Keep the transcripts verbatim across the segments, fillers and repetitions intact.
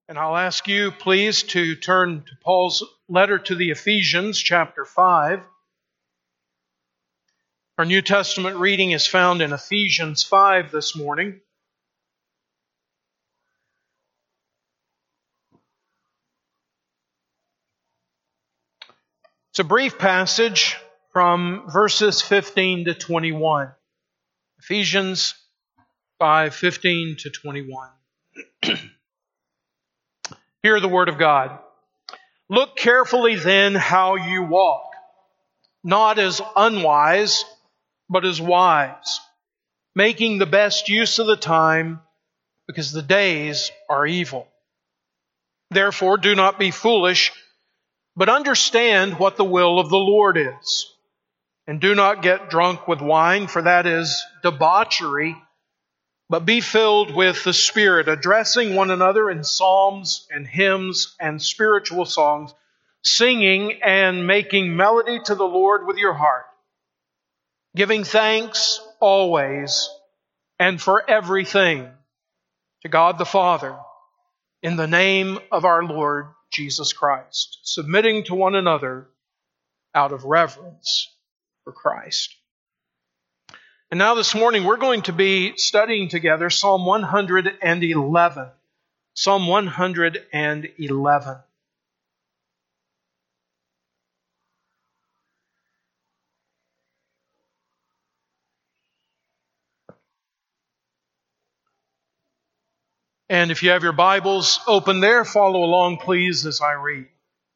And I'll ask you, please, to turn to Paul's letter to the Ephesians, chapter five. Our New Testament reading is found in Ephesians five this morning. It's a brief passage from verses fifteen to twenty-one. Ephesians five, fifteen to twenty-one. Hear the word of God. Look carefully then how you walk, not as unwise, but as wise, making the best use of the time, because the days are evil. Therefore, do not be foolish, but understand what the will of the Lord is. And do not get drunk with wine, for that is debauchery, but be filled with the Spirit, addressing one another in psalms and hymns and spiritual songs, singing and making melody to the Lord with your heart, giving thanks always and for everything to God the Father, in the name of our Lord Jesus Christ, submitting to one another out of reverence for Christ. And now this morning we're going to be studying together Psalm one hundred eleven. Psalm one hundred eleven. And if you have your Bibles open there, follow along please as I read.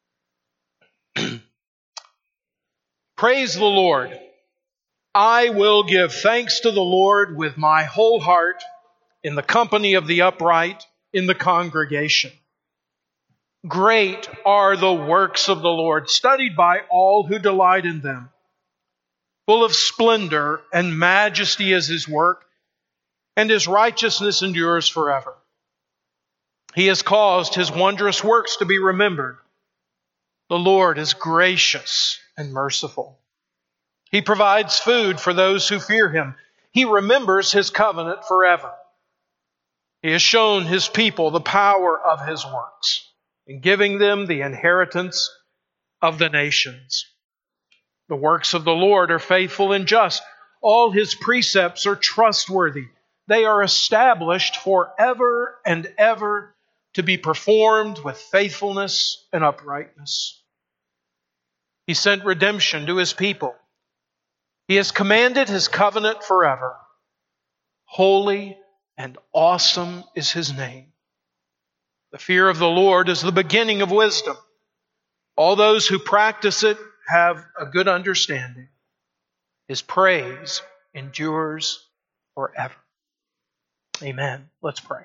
Praise the Lord. I will give thanks to the Lord with my whole heart, in the company of the upright, in the congregation. Great are the works of the Lord, studied by all who delight in them. Full of splendor and majesty is His work, and His righteousness endures forever. He has caused His wondrous works to be remembered. The Lord is gracious and merciful. He provides food for those who fear Him. He remembers His covenant forever. He has shown His people the power of His works, in giving them the inheritance of the nations. The works of the Lord are faithful and just. All His precepts are trustworthy. They are established forever and ever, to be performed with faithfulness and uprightness. He sent redemption to His people. He has commanded His covenant forever. Holy and awesome is His name. The fear of the Lord is the beginning of wisdom. All those who practice it have a good understanding. His praise endures forever. Amen. Let's pray.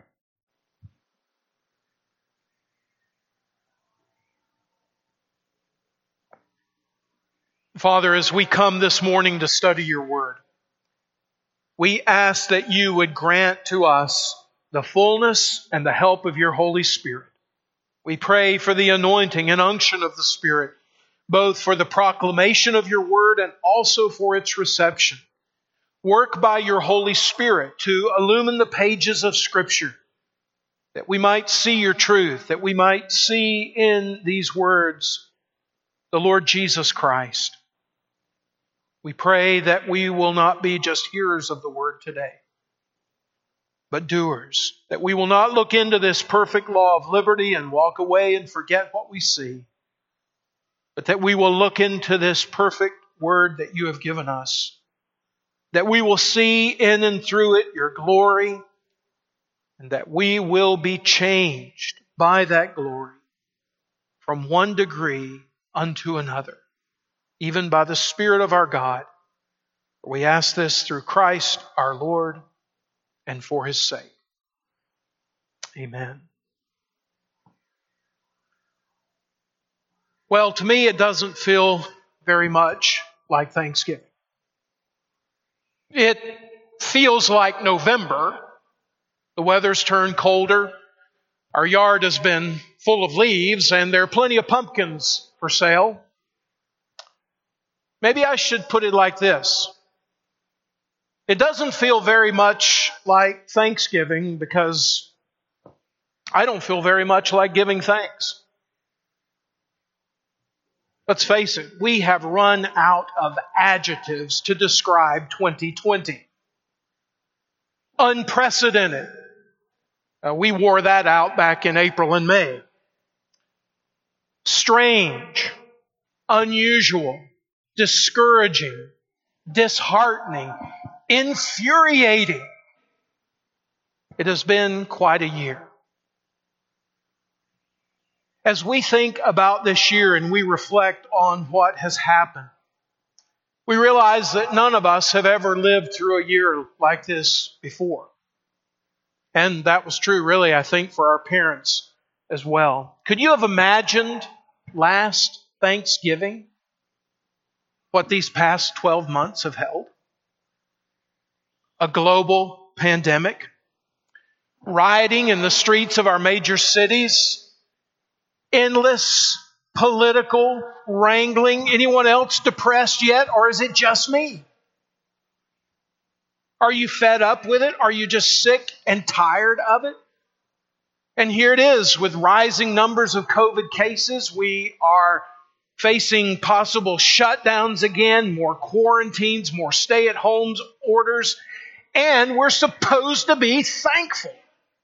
Father, as we come this morning to study your word, we ask that you would grant to us the fullness and the help of your Holy Spirit. We pray for the anointing and unction of the Spirit, both for the proclamation of your word and also for its reception. Work by your Holy Spirit to illumine the pages of Scripture, that we might see your truth, that we might see in these words the Lord Jesus Christ. We pray that we will not be just hearers of the word today, but doers, that we will not look into this perfect law of liberty and walk away and forget what we see, but that we will look into this perfect word that you have given us, that we will see in and through it your glory, and that we will be changed by that glory from one degree unto another, even by the Spirit of our God. We ask this through Christ our Lord and for His sake. Amen. Well, to me it doesn't feel very much like Thanksgiving. It feels like November. The weather's turned colder. Our yard has been full of leaves, and there are plenty of pumpkins for sale. Maybe I should put it like this. It doesn't feel very much like Thanksgiving because I don't feel very much like giving thanks. Let's face it, we have run out of adjectives to describe twenty twenty. Unprecedented. Uh, we wore that out back in April and May. Strange, unusual, discouraging, disheartening, infuriating. It has been quite a year. As we think about this year and we reflect on what has happened, we realize that none of us have ever lived through a year like this before. And that was true, really, I think, for our parents as well. Could you have imagined last Thanksgiving what these past twelve months have held? A global pandemic, rioting in the streets of our major cities, endless political wrangling. Anyone else depressed yet, or is it just me? Are you fed up with it? Are you just sick and tired of it? And here it is, with rising numbers of COVID cases, we are facing possible shutdowns again, more quarantines, more stay-at-home orders, and we're supposed to be thankful.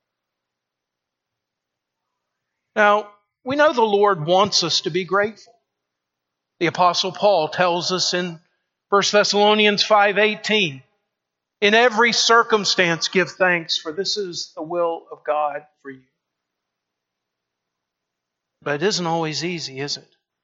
Now, we know the Lord wants us to be grateful. The Apostle Paul tells us in First Thessalonians five eighteen, in every circumstance give thanks, for this is the will of God for you. But it isn't always easy, is it?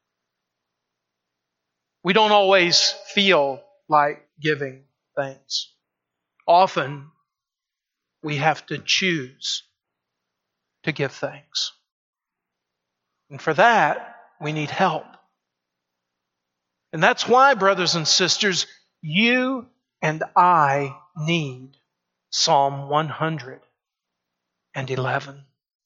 We don't always feel like giving thanks. Often, we have to choose to give thanks. And for that, we need help. And that's why, brothers and sisters, you and I need Psalm one hundred eleven.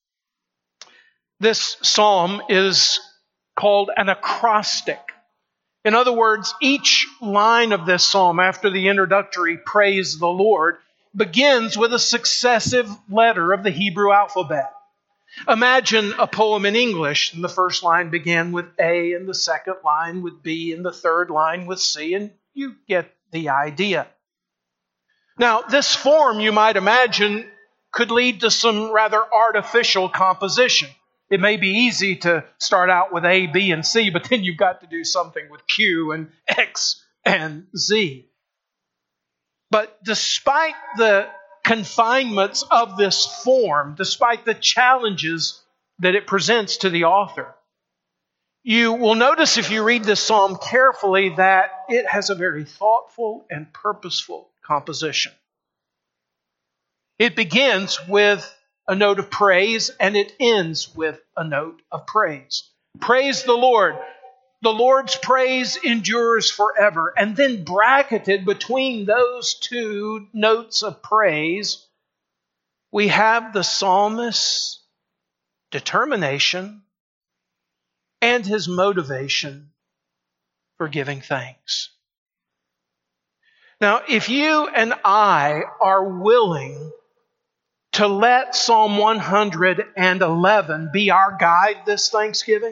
This psalm is called an acrostic. In other words, each line of this psalm after the introductory praise the Lord begins with a successive letter of the Hebrew alphabet. Imagine a poem in English, and the first line began with A, and the second line with B, and the third line with C, and you get the idea. Now, this form, you might imagine, could lead to some rather artificial composition. It may be easy to start out with A, B, and C, but then you've got to do something with Q and X and Z. But despite the confinements of this form, despite the challenges that it presents to the author, you will notice if you read this psalm carefully that it has a very thoughtful and purposeful composition. It begins with a note of praise, and it ends with a note of praise. Praise the Lord. The Lord's praise endures forever. And then bracketed between those two notes of praise, we have the psalmist's determination and his motivation for giving thanks. Now, if you and I are willing to let Psalm one hundred eleven be our guide this Thanksgiving,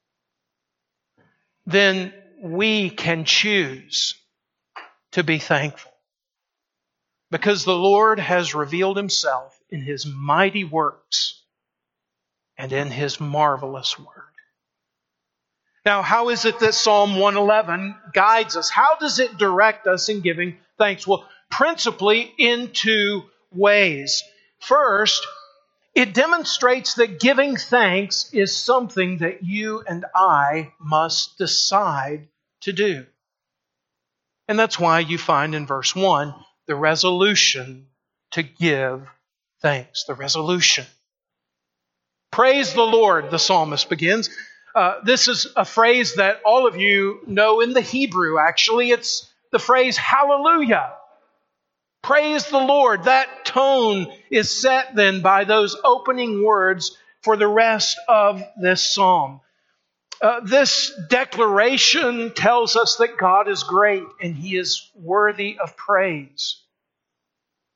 then we can choose to be thankful. Because the Lord has revealed Himself in His mighty works and in His marvelous word. Now, how is it that Psalm one eleven guides us? How does it direct us in giving thanks? Well, principally in two ways. First, it demonstrates that giving thanks is something that you and I must decide to do. And that's why you find in verse one the resolution to give thanks. The resolution. Praise the Lord, the psalmist begins. Uh, this is a phrase that all of you know in the Hebrew, actually. It's the phrase hallelujah. Praise the Lord. That tone is set then by those opening words for the rest of this psalm. Uh, this declaration tells us that God is great and He is worthy of praise.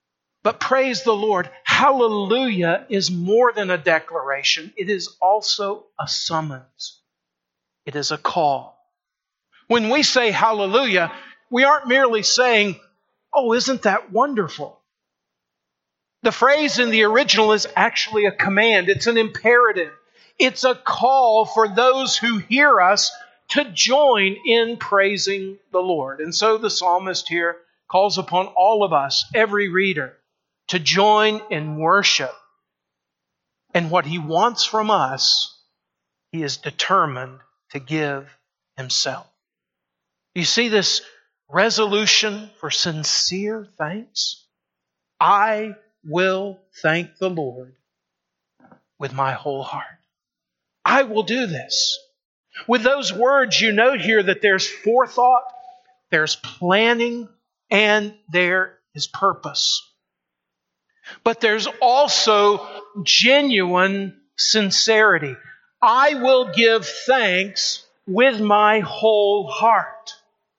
But praise the Lord, hallelujah is more than a declaration. It is also a summons. It is a call. When we say hallelujah, we aren't merely saying, oh, isn't that wonderful? The phrase in the original is actually a command. It's an imperative. It's a call for those who hear us to join in praising the Lord. And so the psalmist here calls upon all of us, every reader, to join in worship. And what he wants from us, he is determined to give himself. You see this resolution for sincere thanks? I will thank the Lord with my whole heart. I will do this. With those words, you note here that there's forethought, there's planning, and there is purpose. But there's also genuine sincerity. I will give thanks with my whole heart.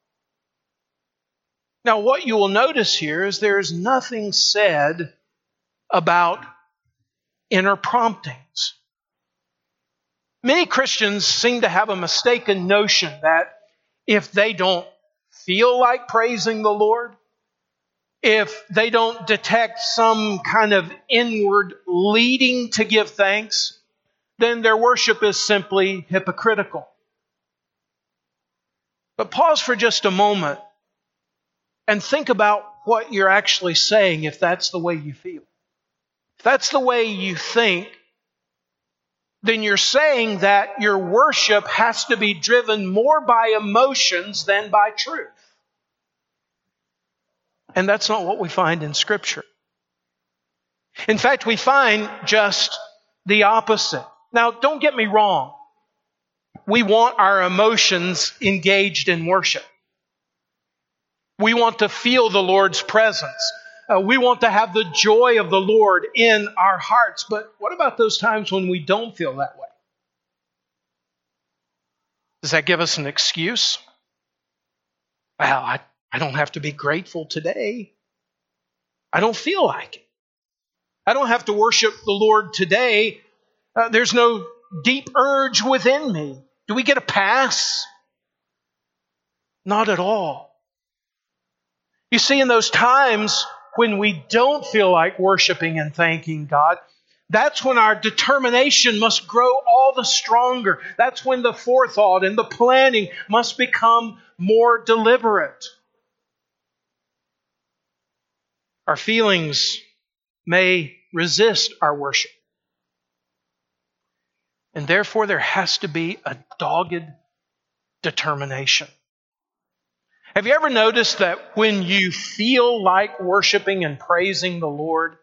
Now, what you will notice here is there is nothing said about inner promptings. Many Christians seem to have a mistaken notion that if they don't feel like praising the Lord, if they don't detect some kind of inward leading to give thanks, then their worship is simply hypocritical. But pause for just a moment and think about what you're actually saying if that's the way you feel. If that's the way you think, then you're saying that your worship has to be driven more by emotions than by truth. And that's not what we find in Scripture. In fact, we find just the opposite. Now, don't get me wrong. We want our emotions engaged in worship. We want to feel the Lord's presence. Uh, we want to have the joy of the Lord in our hearts. But what about those times when we don't feel that way? Does that give us an excuse? Well, I, I don't have to be grateful today. I don't feel like it. I don't have to worship the Lord today. Uh, there's no deep urge within me. Do we get a pass? Not at all. You see, in those times when we don't feel like worshiping and thanking God, that's when our determination must grow all the stronger. That's when the forethought and the planning must become more deliberate. Our feelings may resist our worship. And therefore, there has to be a dogged determination. Have you ever noticed that when you feel like worshiping and praising the Lord,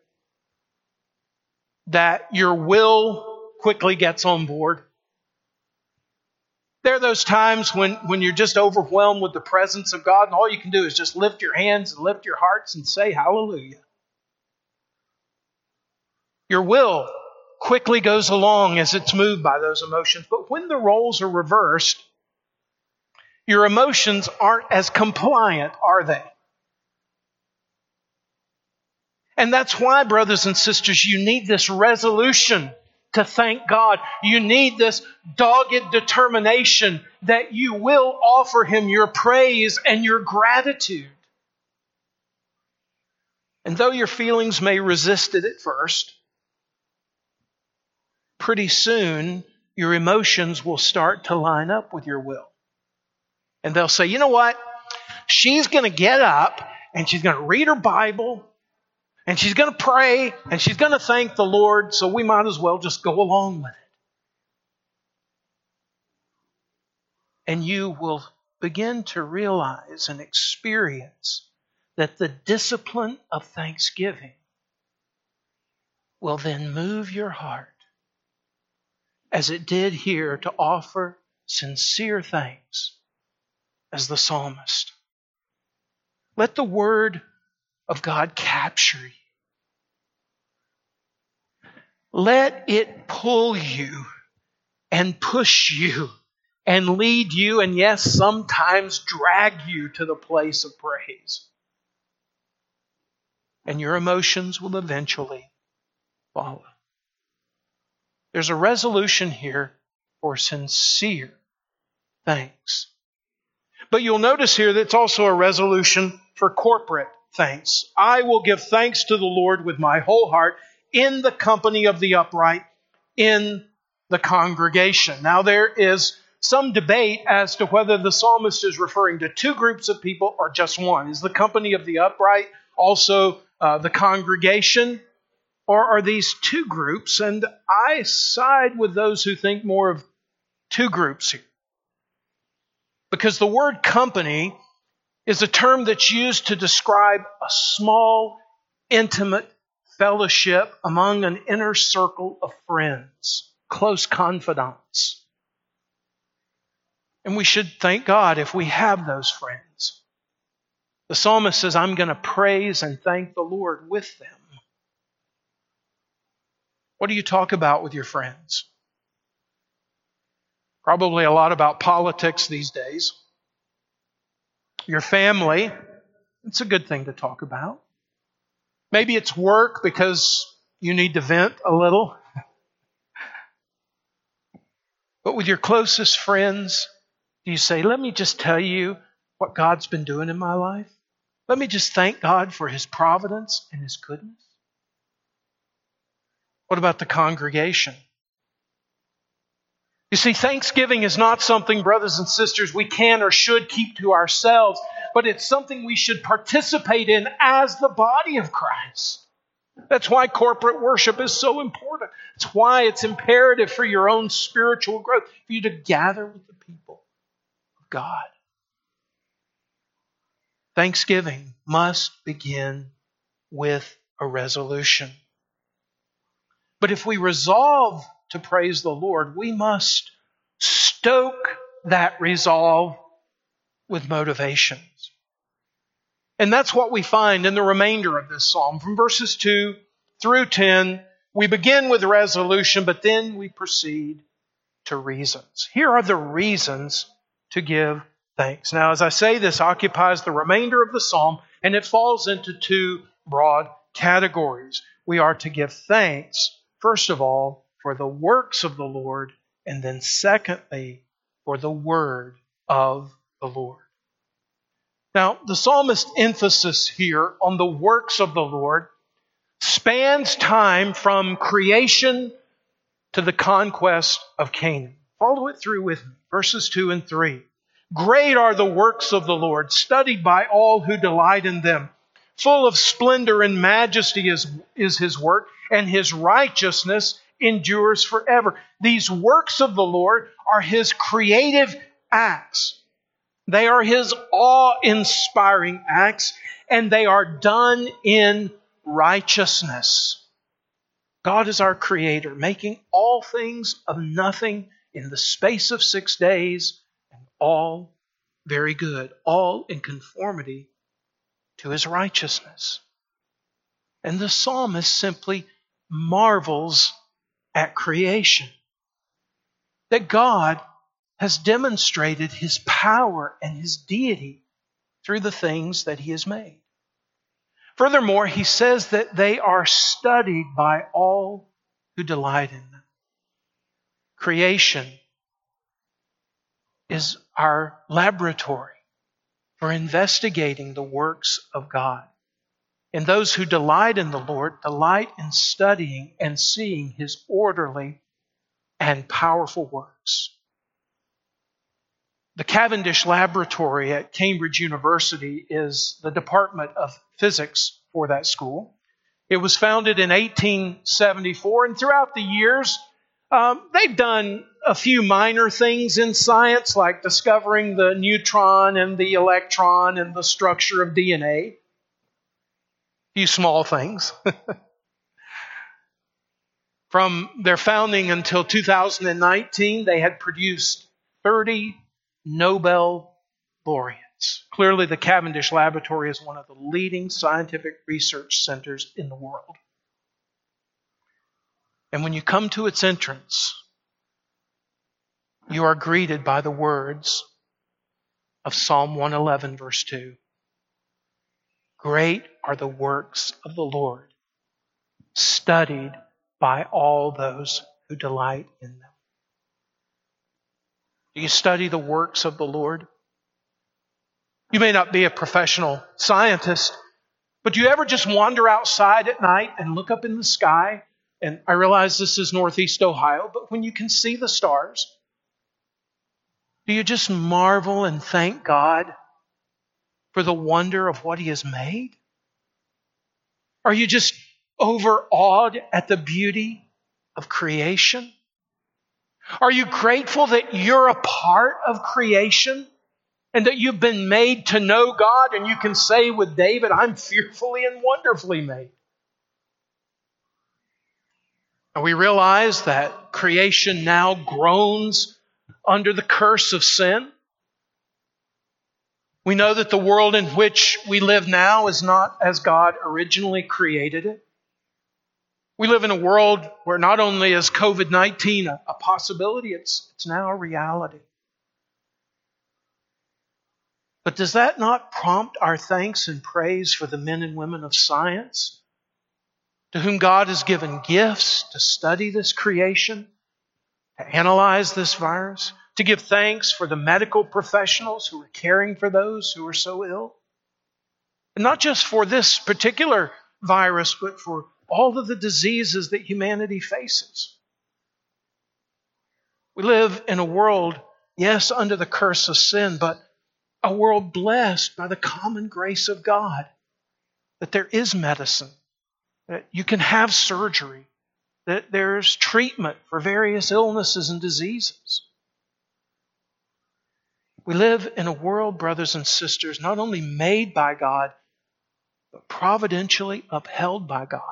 that your will quickly gets on board? There are those times when, when you're just overwhelmed with the presence of God, and all you can do is just lift your hands and lift your hearts and say hallelujah. Your will quickly goes along as it's moved by those emotions. But when the roles are reversed, your emotions aren't as compliant, are they? And that's why, brothers and sisters, you need this resolution to thank God. You need this dogged determination that you will offer Him your praise and your gratitude. And though your feelings may resist it at first, pretty soon your emotions will start to line up with your will. And they'll say, you know what? She's going to get up and she's going to read her Bible and she's going to pray and she's going to thank the Lord, so we might as well just go along with it. And you will begin to realize and experience that the discipline of thanksgiving will then move your heart, as it did here, to offer sincere thanks as the psalmist. Let the word of God capture you. Let it pull you and push you and lead you, and yes, sometimes drag you to the place of praise. and your emotions will eventually follow. There's a resolution here for sincere thanks. But you'll notice here that it's also a resolution for corporate thanks. I will give thanks to the Lord with my whole heart in the company of the upright, in the congregation. Now there is some debate as to whether the psalmist is referring to two groups of people or just one. Is the company of the upright also uh, the congregation? Or are these two groups? And I side with those who think more of two groups here. Because the word company is a term that's used to describe a small, intimate fellowship among an inner circle of friends, close confidants. And we should thank God if we have those friends. The psalmist says, I'm going to praise and thank the Lord with them. What do you talk about with your friends? Probably a lot about politics these days. Your family, it's a good thing to talk about. Maybe it's work because you need to vent a little. But with your closest friends, do you say, let me just tell you what God's been doing in my life? Let me just thank God for His providence and His goodness. What about the congregation? You see, thanksgiving is not something, brothers and sisters, we can or should keep to ourselves, but it's something we should participate in as the body of Christ. That's why corporate worship is so important. It's why it's imperative for your own spiritual growth, for you to gather with the people of God. Thanksgiving must begin with a resolution. But if we resolve to praise the Lord, we must stoke that resolve with motivations. And that's what we find in the remainder of this psalm. From verses two through ten, we begin with resolution, but then we proceed to reasons. Here are the reasons to give thanks. Now, as I say, this occupies the remainder of the psalm, and it falls into two broad categories. We are to give thanks, first of all, for the works of the Lord, and then secondly, for the word of the Lord. Now, the psalmist's emphasis here on the works of the Lord spans time from creation to the conquest of Canaan. Follow it through with me. Verses two and three. Great are the works of the Lord, studied by all who delight in them. Full of splendor and majesty is, is His work, and His righteousness endures forever. These works of the Lord are His creative acts. They are His awe-inspiring acts, and they are done in righteousness. God is our Creator, making all things of nothing in the space of six days, and all very good, all in conformity to His righteousness. And the psalmist simply marvels at creation. That God has demonstrated His power and His deity through the things that He has made. Furthermore, he says that they are studied by all who delight in them. Creation is our laboratory for investigating the works of God. And those who delight in the Lord delight in studying and seeing His orderly and powerful works. The Cavendish Laboratory at Cambridge University is the Department of Physics for that school. It was founded in eighteen seventy-four, and throughout the years, um, they've done a few minor things in science, like discovering the neutron and the electron and the structure of D N A. Few small things. From their founding until two thousand nineteen, they had produced thirty Nobel laureates. Clearly, the Cavendish Laboratory is one of the leading scientific research centers in the world. And when you come to its entrance, you are greeted by the words of Psalm one eleven, verse two. Great are the works of the Lord, studied by all those who delight in them. Do you study the works of the Lord? You may not be a professional scientist, but do you ever just wander outside at night and look up in the sky? And I realize this is Northeast Ohio, but when you can see the stars, do you just marvel and thank God for the wonder of what He has made? Are you just overawed at the beauty of creation? Are you grateful that you're a part of creation and that you've been made to know God, and you can say with David, I'm fearfully and wonderfully made? And we realize that creation now groans under the curse of sin. We know that the world in which we live now is not as God originally created it. We live in a world where not only is covid nineteen a, a possibility, it's, it's now a reality. But does that not prompt our thanks and praise for the men and women of science, to whom God has given gifts to study this creation, to analyze this virus, to give thanks for the medical professionals who are caring for those who are so ill? And not just for this particular virus, but for all of the diseases that humanity faces. We live in a world, yes, under the curse of sin, but a world blessed by the common grace of God, that there is medicine, that you can have surgery, that there's treatment for various illnesses and diseases. We live in a world, brothers and sisters, not only made by God, but providentially upheld by God.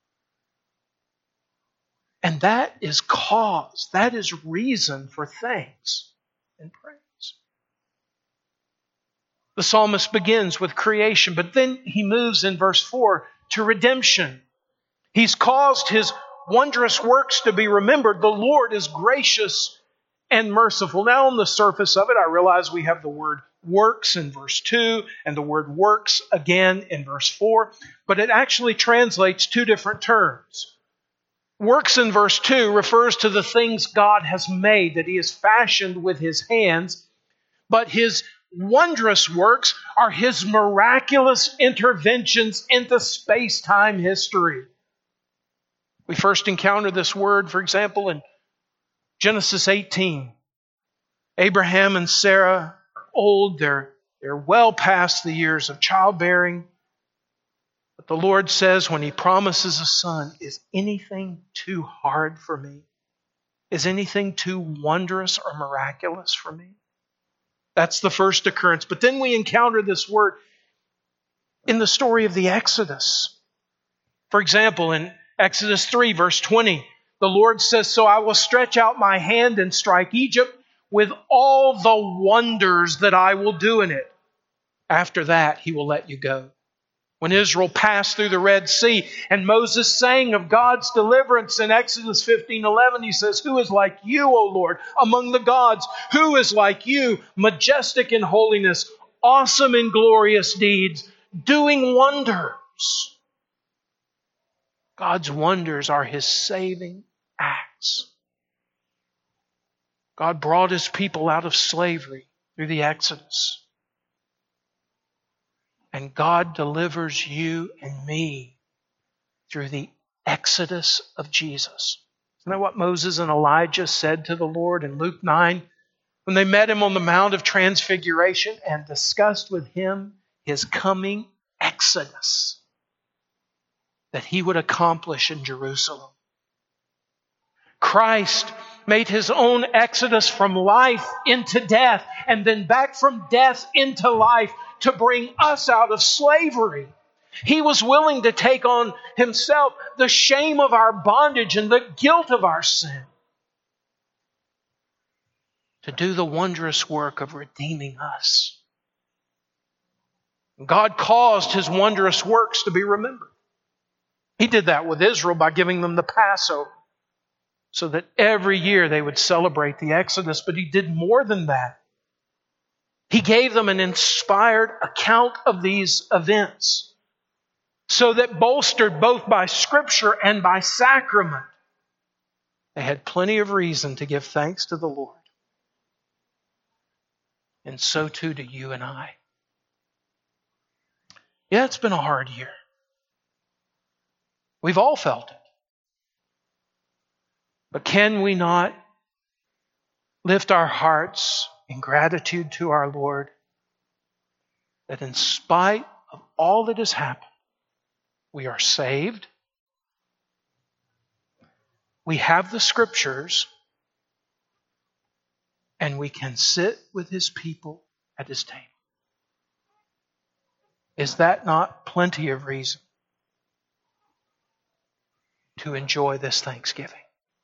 And that is cause, that is reason for thanks and praise. The psalmist begins with creation, but then he moves in verse four to redemption. He's caused His wondrous works to be remembered. The Lord is gracious and merciful. Now, on the surface of it, I realize we have the word works in verse two and the word works again in verse four, but it actually translates two different terms. Works in verse two refers to the things God has made, that He has fashioned with His hands, but His wondrous works are His miraculous interventions into space-time history. We first encounter this word, for example, in Genesis eighteen. Abraham and Sarah are old. They're, they're well past the years of childbearing. But the Lord says when He promises a son, is anything too hard for me? Is anything too wondrous or miraculous for me? That's the first occurrence. But then we encounter this word in the story of the Exodus. For example, in Exodus three, verse twenty, the Lord says, so I will stretch out my hand and strike Egypt with all the wonders that I will do in it. After that, He will let you go. When Israel passed through the Red Sea and Moses sang of God's deliverance in Exodus fifteen eleven, he says, who is like you, O Lord, among the gods? Who is like you, majestic in holiness, awesome in glorious deeds, doing wonders? God's wonders are His saving acts. God brought His people out of slavery through the Exodus. And God delivers you and me through the exodus of Jesus. Isn't that what Moses and Elijah said to the Lord in Luke nine? When they met Him on the Mount of Transfiguration and discussed with Him His coming exodus that He would accomplish in Jerusalem. Christ made His own exodus from life into death and then back from death into life to bring us out of slavery. He was willing to take on Himself the shame of our bondage and the guilt of our sin, to do the wondrous work of redeeming us. God caused His wondrous works to be remembered. He did that with Israel by giving them the Passover, so that every year they would celebrate the Exodus. But He did more than that. He gave them an inspired account of these events so that bolstered both by Scripture and by sacrament, they had plenty of reason to give thanks to the Lord. And so too do you and I. Yeah, it's been a hard year. We've all felt it. But can we not lift our hearts in gratitude to our Lord that in spite of all that has happened, we are saved, we have the Scriptures, and we can sit with His people at His table? Is that not plenty of reason to enjoy this Thanksgiving?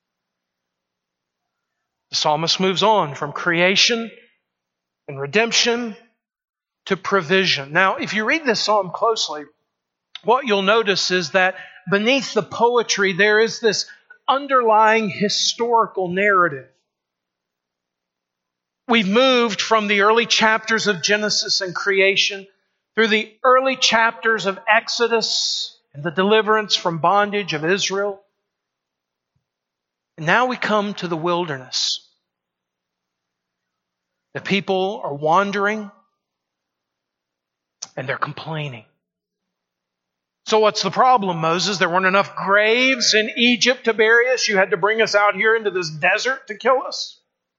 The psalmist moves on from creation and redemption to provision. Now, if you read this psalm closely, what you'll notice is that beneath the poetry there is this underlying historical narrative. We've moved from the early chapters of Genesis and creation through the early chapters of Exodus and the deliverance from bondage of Israel. And now we come to the wilderness. The people are wandering and they're complaining. So what's the problem, Moses? There weren't enough graves in Egypt to bury us. You had to bring us out here into this desert to kill us.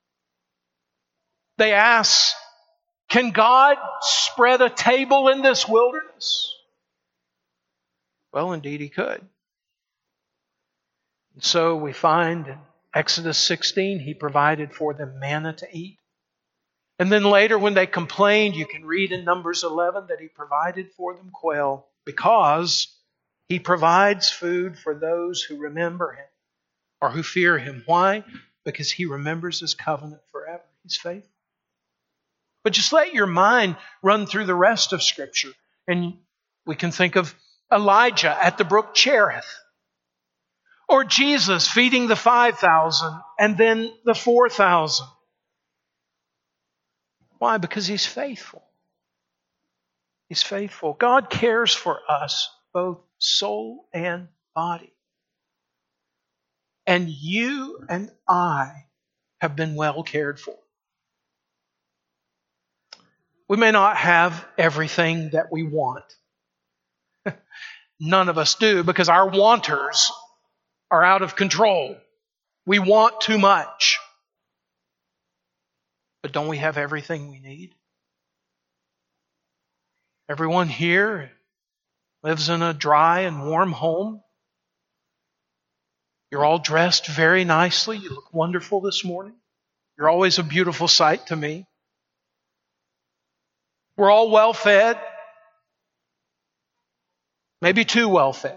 They ask, can God spread a table in this wilderness? Well, indeed He could. And so we find in Exodus sixteen, He provided for them manna to eat. And then later when they complained, you can read in Numbers eleven that He provided for them quail because He provides food for those who remember Him or who fear Him. Why? Because He remembers His covenant forever. He's faithful. But just let your mind run through the rest of Scripture. And we can think of Elijah at the brook Cherith. Or Jesus feeding the five thousand and then the four thousand. Why? Because He's faithful. He's faithful. God cares for us, both soul and body. And you and I have been well cared for. We may not have everything that we want. None of us do, because our wanters are out of control. We want too much. But don't we have everything we need? Everyone here lives in a dry and warm home. You're all dressed very nicely. You look wonderful this morning. You're always a beautiful sight to me. We're all well fed. Maybe too well fed.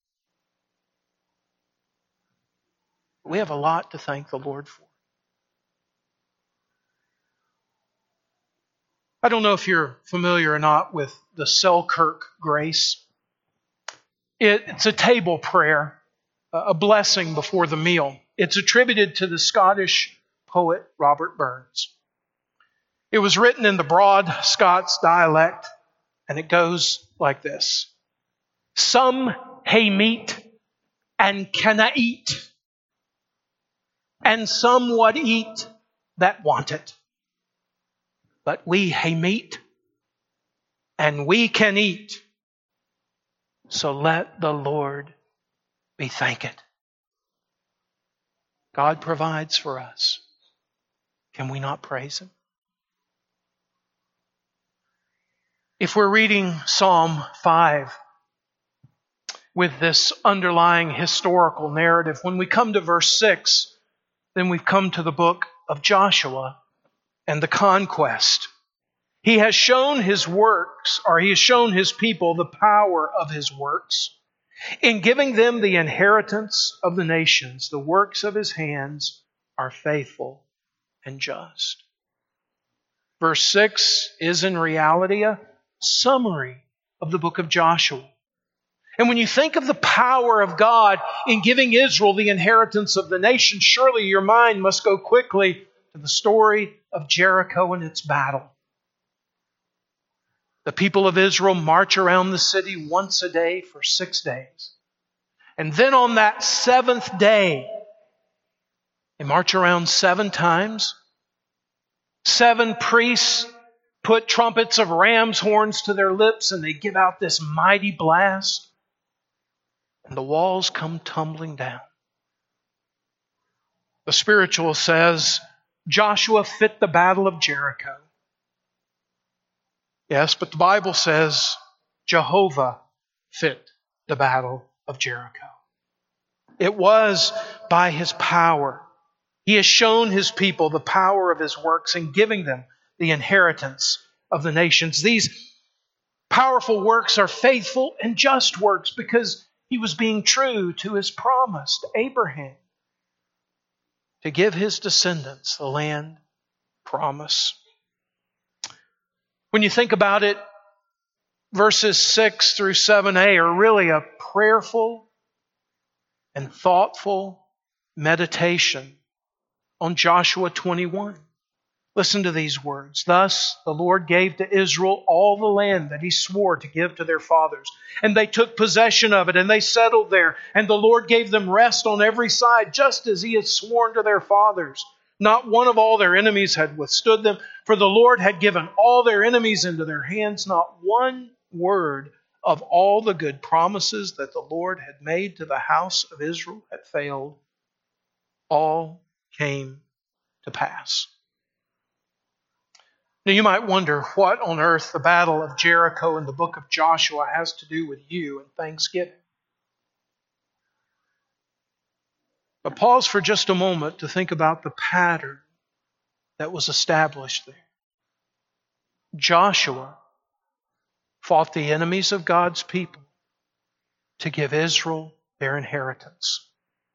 We have a lot to thank the Lord for. I don't know if you're familiar or not with the Selkirk Grace. It, it's a table prayer, a blessing before the meal. It's attributed to the Scottish poet Robert Burns. It was written in the broad Scots dialect, and it goes like this. Some hae meat and canna eat, and some wad eat that want it. But we hae meat, and we can eat, so let the Lord be thanked. God provides for us. Can we not praise Him? If we're reading Psalm five with this underlying historical narrative, when we come to verse six, then we've come to the book of Joshua and the conquest. He has shown His works, or He has shown His people the power of His works in giving them the inheritance of the nations. The works of His hands are faithful and just. Verse six is in reality a summary of the book of Joshua. And when you think of the power of God in giving Israel the inheritance of the nation, surely your mind must go quickly to the story of Jericho and its battle. The people of Israel march around the city once a day for six days. And then on that seventh day, they march around seven times. Seven priests put trumpets of ram's horns to their lips and they give out this mighty blast. And the walls come tumbling down. The spiritual says, Joshua fit the battle of Jericho. Yes, but the Bible says Jehovah fit the battle of Jericho. It was by His power. He has shown His people the power of His works in giving them the inheritance of the nations. These powerful works are faithful and just works because He was being true to His promise to Abraham to give his descendants the land promise. When you think about it, verses six through seven a are really a prayerful and thoughtful meditation on Joshua twenty-one. Listen to these words. Thus the Lord gave to Israel all the land that He swore to give to their fathers. And they took possession of it, and they settled there. And the Lord gave them rest on every side, just as He had sworn to their fathers. Not one of all their enemies had withstood them, for the Lord had given all their enemies into their hands. Not one word of all the good promises that the Lord had made to the house of Israel had failed. All came to pass. Now you might wonder what on earth the battle of Jericho and the book of Joshua has to do with you and Thanksgiving. But pause for just a moment to think about the pattern that was established there. Joshua fought the enemies of God's people to give Israel their inheritance.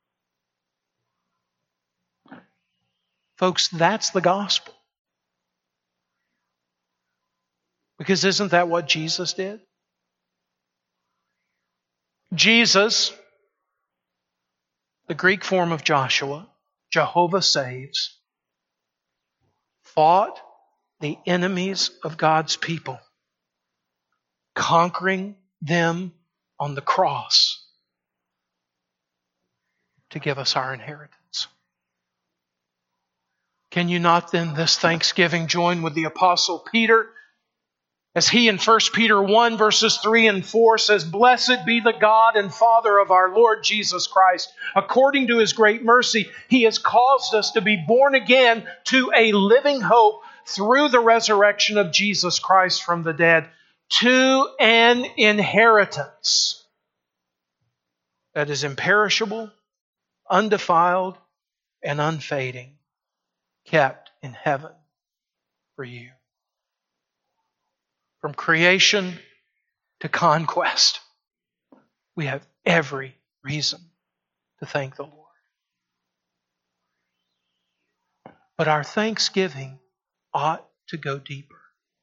Folks, that's the gospel. Because isn't that what Jesus did? Jesus, the Greek form of Joshua, Jehovah saves, fought the enemies of God's people, conquering them on the cross to give us our inheritance. Can you not then this Thanksgiving join with the Apostle Peter as he in First Peter one verses three and four says, Blessed be the God and Father of our Lord Jesus Christ. According to His great mercy, He has caused us to be born again to a living hope through the resurrection of Jesus Christ from the dead, to an inheritance that is imperishable, undefiled, and unfading, kept in heaven for you. From creation to conquest, we have every reason to thank the Lord. But our thanksgiving ought to go deeper.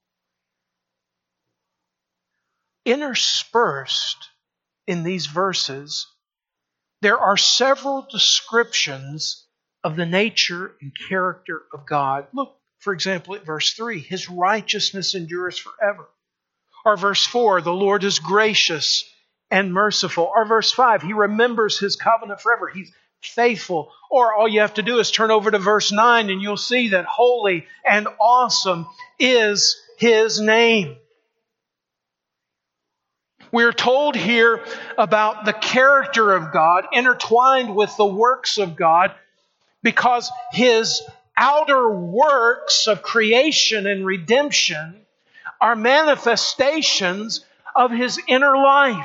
Interspersed in these verses, there are several descriptions of the nature and character of God. Look, for example, at verse three, His righteousness endures forever. Or verse four, the Lord is gracious and merciful. Or verse five, He remembers His covenant forever. He's faithful. Or all you have to do is turn over to verse nine and you'll see that holy and awesome is His name. We're told here about the character of God intertwined with the works of God because His outer works of creation and redemption are manifestations of His inner life.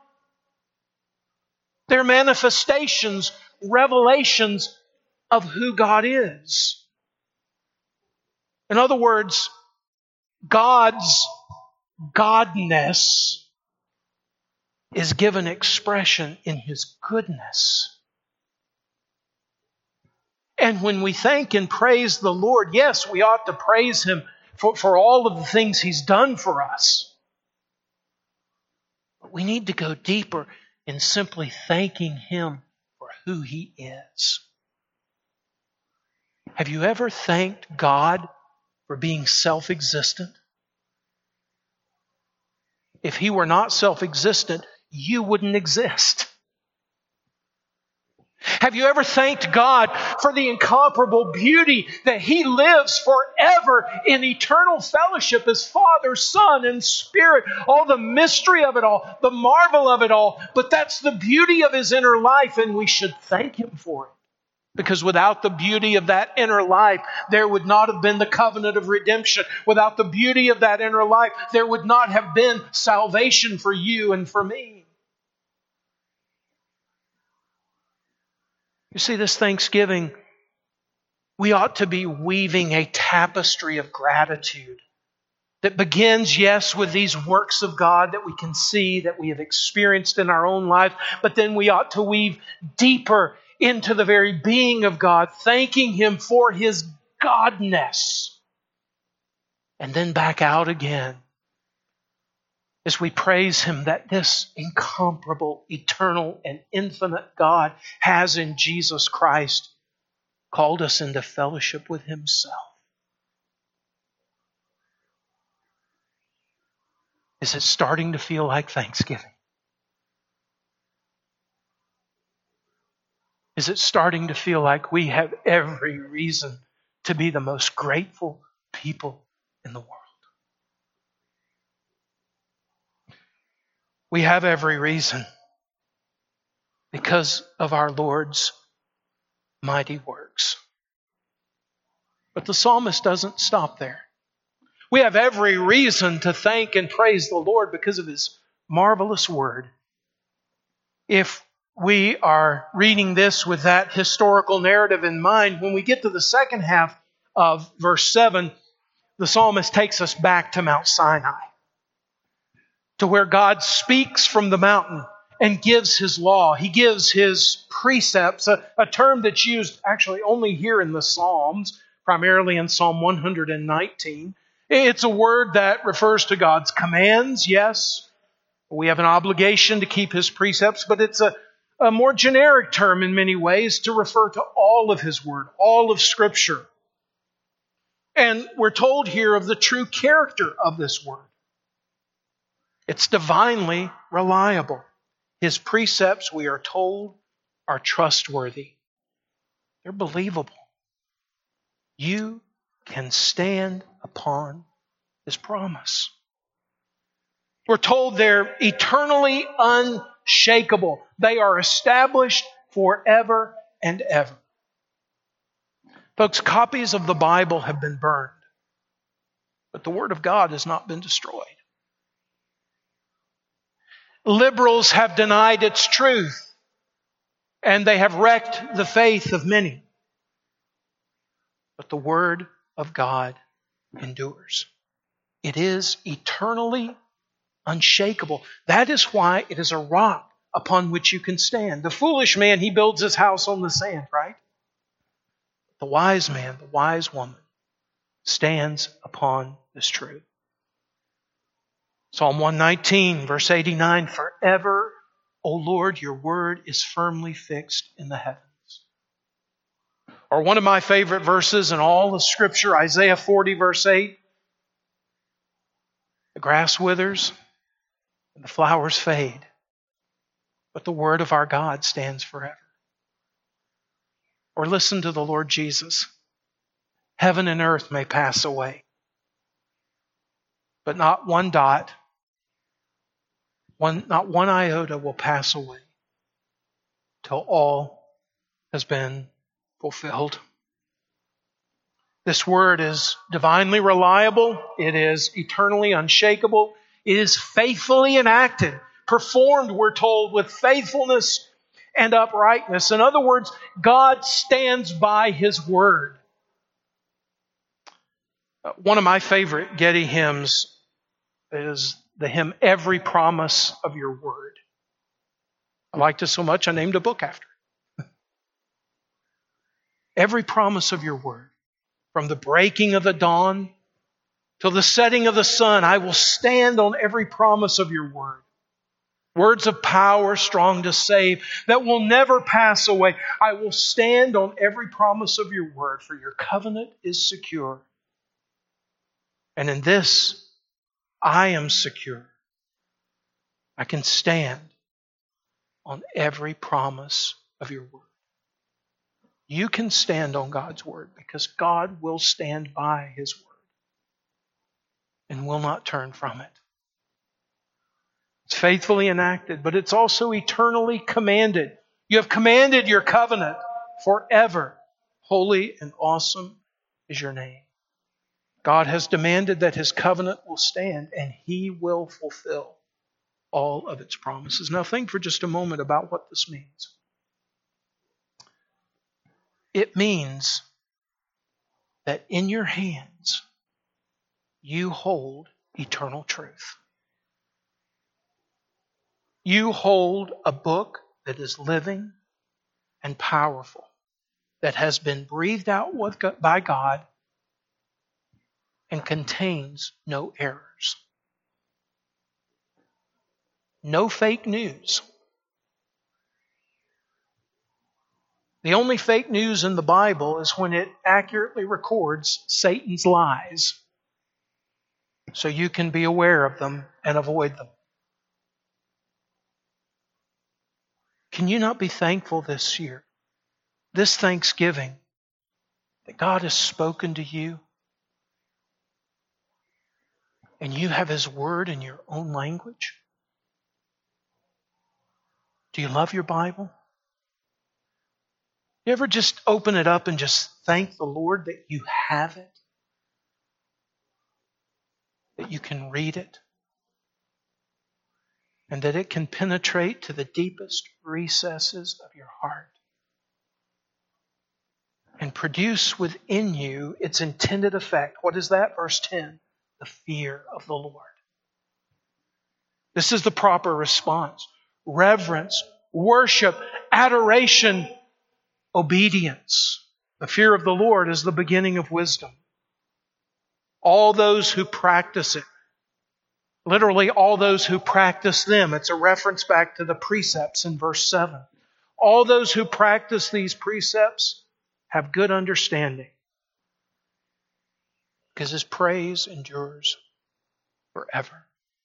They're manifestations, revelations of who God is. In other words, God's godness is given expression in His goodness. And when we thank and praise the Lord, yes, we ought to praise Him for, for all of the things He's done for us. But we need to go deeper in simply thanking Him for who He is. Have you ever thanked God for being self-existent? If He were not self-existent, you wouldn't exist. Have you ever thanked God for the incomparable beauty that He lives forever in eternal fellowship as Father, Son, and Spirit? All the mystery of it all, the marvel of it all. But that's the beauty of His inner life, and we should thank Him for it. Because without the beauty of that inner life, there would not have been the covenant of redemption. Without the beauty of that inner life, there would not have been salvation for you and for me. You see, this Thanksgiving, we ought to be weaving a tapestry of gratitude that begins, yes, with these works of God that we can see, that we have experienced in our own life, but then we ought to weave deeper into the very being of God, thanking Him for His Godness, and then back out again as we praise Him that this incomparable, eternal, and infinite God has in Jesus Christ called us into fellowship with Himself. Is it starting to feel like Thanksgiving? Is it starting to feel like we have every reason to be the most grateful people in the world? We have every reason because of our Lord's mighty works. But the psalmist doesn't stop there. We have every reason to thank and praise the Lord because of His marvelous word. If we are reading this with that historical narrative in mind, when we get to the second half of verse seven, the psalmist takes us back to Mount Sinai, to where God speaks from the mountain and gives His law. He gives His precepts, a, a term that's used actually only here in the Psalms, primarily in Psalm one hundred nineteen. It's a word that refers to God's commands, yes. We have an obligation to keep His precepts, but it's a, a more generic term in many ways to refer to all of His word, all of Scripture. And we're told here of the true character of this word. It's divinely reliable. His precepts, we are told, are trustworthy. They're believable. You can stand upon His promise. We're told they're eternally unshakable. They are established forever and ever. Folks, copies of the Bible have been burned, but the Word of God has not been destroyed. Liberals have denied its truth, and they have wrecked the faith of many. But the Word of God endures. It is eternally unshakable. That is why it is a rock upon which you can stand. The foolish man, he builds his house on the sand, right? The wise man, the wise woman, stands upon this truth. Psalm one nineteen, verse eighty-nine, forever, O Lord, your word is firmly fixed in the heavens. Or one of my favorite verses in all of Scripture, Isaiah forty, verse eight. The grass withers and the flowers fade, but the word of our God stands forever. Or listen to the Lord Jesus. Heaven and earth may pass away, but not one dot, one, not one iota will pass away till all has been fulfilled. This word is divinely reliable. It is eternally unshakable. It is faithfully enacted, performed, we're told, with faithfulness and uprightness. In other words, God stands by His word. One of my favorite Getty hymns is the hymn, Every Promise of Your Word. I liked it so much I named a book after it. Every promise of your word. From the breaking of the dawn till the setting of the sun, I will stand on every promise of your word. Words of power, strong to save, that will never pass away. I will stand on every promise of your word, for your covenant is secure. And in this, I am secure, I can stand on every promise of your word. You can stand on God's word because God will stand by His word and will not turn from it. It's faithfully enacted, but it's also eternally commanded. You have commanded your covenant forever. Holy and awesome is your name. God has demanded that His covenant will stand, and He will fulfill all of its promises. Now think for just a moment about what this means. It means that in your hands you hold eternal truth. You hold a book that is living and powerful, that has been breathed out by God and contains no errors. No fake news. The only fake news in the Bible is when it accurately records Satan's lies, so you can be aware of them and avoid them. Can you not be thankful this year, this Thanksgiving, that God has spoken to you and you have His word in your own language? Do you love your Bible? You ever just open it up and just thank the Lord that you have it? That you can read it? And that it can penetrate to the deepest recesses of your heart and produce within you its intended effect. What is that? Verse ten. The fear of the Lord. This is the proper response. Reverence, worship, adoration, obedience. The fear of the Lord is the beginning of wisdom. All those who practice it, literally all those who practice them. It's a reference back to the precepts in verse seven. All those who practice these precepts have good understanding, because His praise endures forever.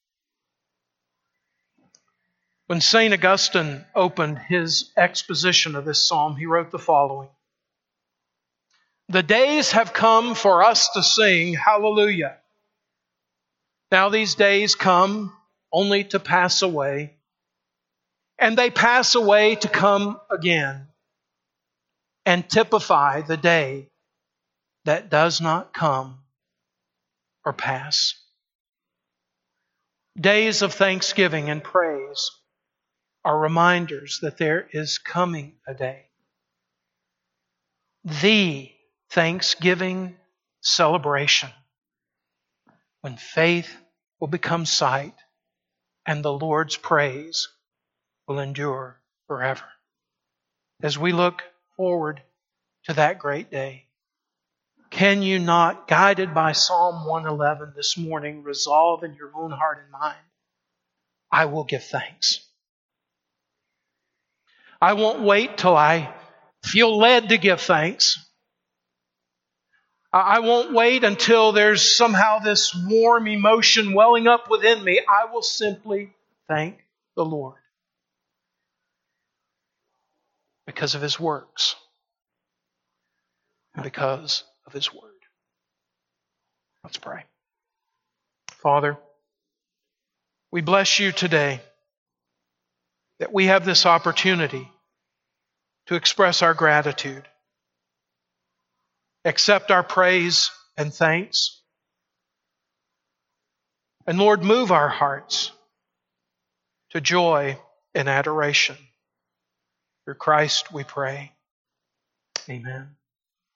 When Saint Augustine opened his exposition of this psalm, he wrote the following: "The days have come for us to sing hallelujah. Now these days come only to pass away, and they pass away to come again, and typify the day that does not come or pass." Days of thanksgiving and praise are reminders that there is coming a day. The Thanksgiving celebration, when faith will become sight and the Lord's praise will endure forever. As we look forward to that great day, can you not, guided by Psalm one eleven this morning, resolve in your own heart and mind, I will give thanks. I won't wait till I feel led to give thanks. I won't wait until there's somehow this warm emotion welling up within me. I will simply thank the Lord because of His works and because of His word. Let's pray. Father, we bless You today that we have this opportunity to express our gratitude, accept our praise and thanks. And Lord, move our hearts to joy and adoration. Through Christ we pray. Amen.